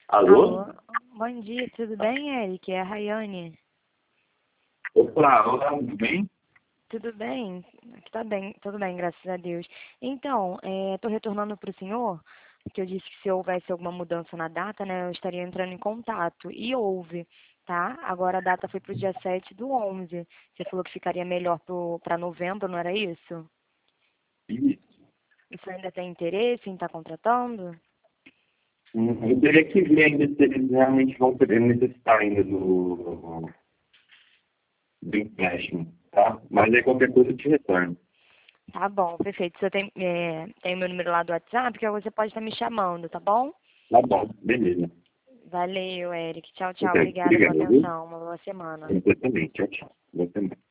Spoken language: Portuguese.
Alô? Alô, bom dia, tudo bem, Eric? É a Rayane. Opa, olá, tudo bem? Tudo bem? Aqui tá bem, tudo bem, graças a Deus. Então, estou retornando para o senhor, que eu disse que se houvesse alguma mudança na data, né, eu estaria entrando em contato. E houve, tá? Agora a data foi para o dia 7/11. Você falou que ficaria melhor para novembro, não era isso? Isso. Você ainda tem interesse em estar contratando? Eu teria que ver ainda se eles realmente vão poder necessitar ainda do empréstimo, tá? Mas aí qualquer coisa eu te retorno. Tá bom, perfeito. Você tem meu número lá do WhatsApp, que você pode estar me chamando, tá bom? Tá bom, beleza. Valeu, Eric. Tchau, tchau. Ok, Obrigada pela obrigado, viu? atenção. Uma boa semana. Você também. Tchau, tchau. Boa semana.